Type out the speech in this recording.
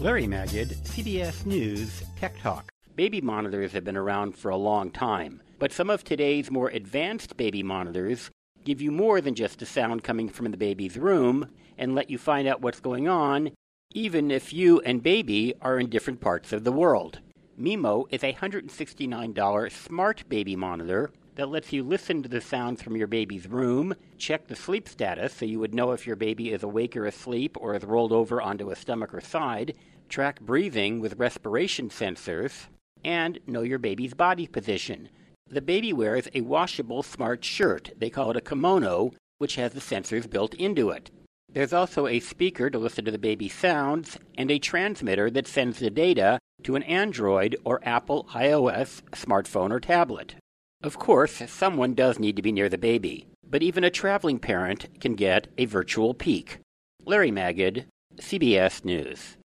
Larry Magid, CBS News Tech Talk. Baby monitors have been around for a long time, but some of today's more advanced baby monitors give you more than just the sound coming from the baby's room and let you find out what's going on, even if you and baby are in different parts of the world. Mimo is a $169 smart baby monitor that lets you listen to the sounds from your baby's room, check the sleep status so you would know if your baby is awake or asleep or is rolled over onto a stomach or side, track breathing with respiration sensors, and know your baby's body position. The baby wears a washable smart shirt. They call it a kimono, which has the sensors built into it. There's also a speaker to listen to the baby's sounds and a transmitter that sends the data to an Android or Apple iOS smartphone or tablet. Of course, someone does need to be near the baby, but even a traveling parent can get a virtual peek. Larry Magid, CBS News.